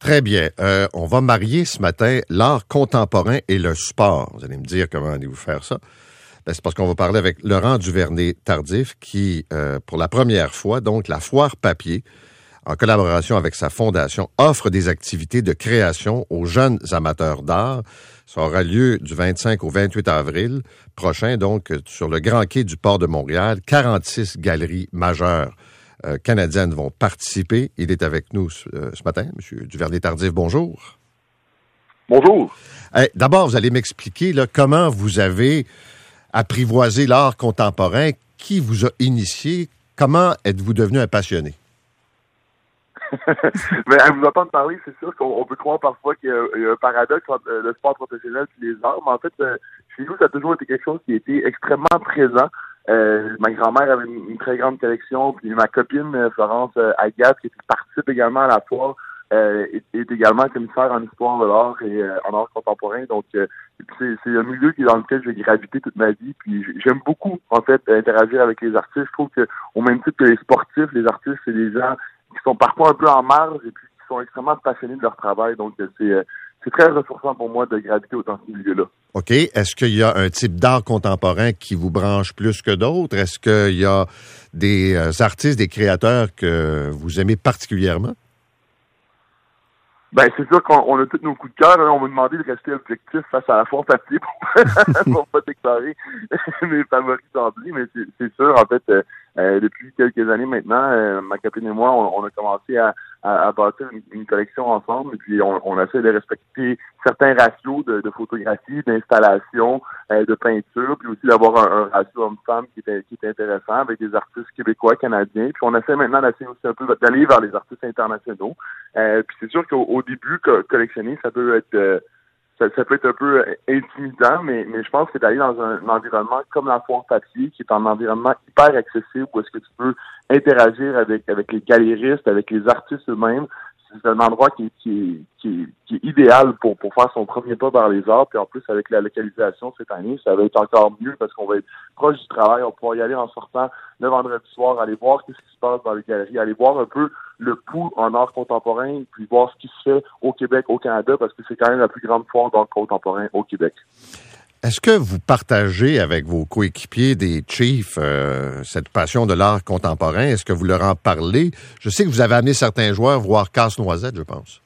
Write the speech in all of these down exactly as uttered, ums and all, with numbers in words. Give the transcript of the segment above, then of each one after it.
Très bien. Euh, on va marier ce matin l'art contemporain et le sport. Vous allez me dire comment allez-vous faire ça. Ben, c'est parce qu'on va parler avec Laurent Duvernay-Tardif qui, euh, pour la première fois, donc la Foire Papier, en collaboration avec sa fondation, offre des activités de création aux jeunes amateurs d'art. Ça aura lieu du vingt-cinq au vingt-huit avril prochain, donc sur le Grand Quai du Port de Montréal. quarante-six galeries majeures euh, canadiennes vont participer. Il est avec nous euh, ce matin, M. Duvernay-Tardif. Bonjour. Bonjour. Hey, d'abord, vous allez m'expliquer là, comment vous avez apprivoisé l'art contemporain, qui vous a initié, comment êtes-vous devenu un passionné? Mais à vous entendre parler, c'est sûr qu'on peut croire parfois qu'il y a, il y a un paradoxe entre le sport professionnel et les arts, mais en fait, euh, chez nous, ça a toujours été quelque chose qui a été extrêmement présent. Euh, ma grand-mère avait une, une très grande collection, puis ma copine Florence euh, Agathe, qui participe également à la foire, euh, est, est également commissaire en histoire de l'art et euh, en art contemporain. Donc, euh, c'est, c'est un milieu qui est dans lequel j'ai gravité toute ma vie. Puis j'aime beaucoup, en fait, interagir avec les artistes. Je trouve que, au même titre que les sportifs, les artistes, c'est des gens qui sont parfois un peu en marge et puis qui sont extrêmement passionnés de leur travail. Donc, c'est, c'est très ressourçant pour moi de graviter autant ce milieu-là. OK. Est-ce qu'il y a un type d'art contemporain qui vous branche plus que d'autres? Est-ce qu'il y a des artistes, des créateurs que vous aimez particulièrement? Ben, c'est sûr qu'on on a tous nos coups de cœur. Hein. On m'a demandé de rester objectif face à la Foire Papier pour, pour pas déclarer mes favoris d'emblée, mais c'est, c'est sûr, en fait, euh, euh, depuis quelques années maintenant, euh, ma copine et moi, on, on a commencé à, à, à bâtir une, une collection ensemble, et puis on, on essaie de respecter certains ratios de, de photographie, d'installation, euh, de peinture, puis aussi d'avoir un, un ratio homme-femme qui est, qui est intéressant avec des artistes québécois, canadiens, puis on essaie maintenant d'essayer aussi un peu d'aller vers les artistes internationaux. Euh, puis c'est sûr qu'au au début, co- collectionner, ça peut être euh, ça, ça peut être un peu intimidant, mais, mais je pense que d'aller dans un, un environnement comme la Foire Papier, qui est un environnement hyper accessible, où est-ce que tu peux interagir avec, avec les galéristes, avec les artistes eux-mêmes, c'est un endroit qui est, qui est, qui est, qui est idéal pour, pour faire son premier pas vers les arts. Puis en plus, avec la localisation cette année, ça va être encore mieux parce qu'on va être proche du travail. On va pouvoir y aller en sortant le vendredi soir, aller voir ce qui se passe dans les galeries, aller voir un peu le pouls en art contemporain, puis voir ce qui se fait au Québec, au Canada, parce que c'est quand même la plus grande foire d'art contemporain au Québec. Est-ce que vous partagez avec vos coéquipiers des Chiefs euh, cette passion de l'art contemporain? Est-ce que vous leur en parlez? Je sais que vous avez amené certains joueurs voir Casse-Noisette, je pense.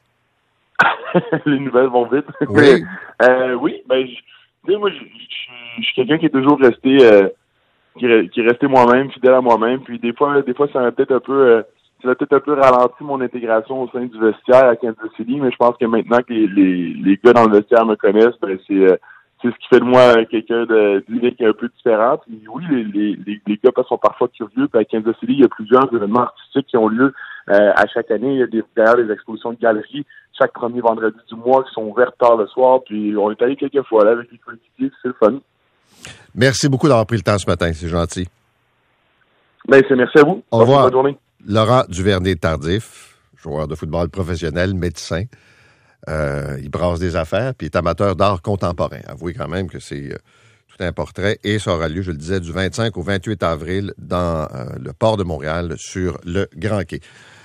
Les nouvelles vont vite. Oui. euh, oui, ben, tu sais, moi, je suis quelqu'un qui est toujours resté, euh, qui, qui est resté moi-même, fidèle à moi-même. Puis des fois, des fois, ça m'a peut-être un peu, euh, ça a peut-être un peu ralenti mon intégration au sein du vestiaire à Kansas City. Mais je pense que maintenant que les, les, les gars dans le vestiaire me connaissent, ben, c'est euh, c'est ce qui fait de moi quelqu'un de d'unique et un peu différent. Puis oui, les, les, les, les gars sont parfois curieux. Puis à Kansas City, il y a plusieurs événements artistiques qui ont lieu euh, à chaque année. Il y a des, d'ailleurs des expositions de galeries chaque premier vendredi du mois qui sont ouvertes tard le soir. Puis on est allé quelques fois là avec les coéquipiers. C'est le fun. Merci beaucoup d'avoir pris le temps ce matin. C'est gentil. Ben, c'est merci à vous. Au revoir. Bonne journée. Laurent Duvernay-Tardif, joueur de football professionnel, médecin. Euh, il brasse des affaires, puis il est amateur d'art contemporain. Avouez quand même que c'est euh, tout un portrait. Et ça aura lieu, je le disais, du vingt-cinq au vingt-huit avril dans euh, le port de Montréal sur le Grand Quai.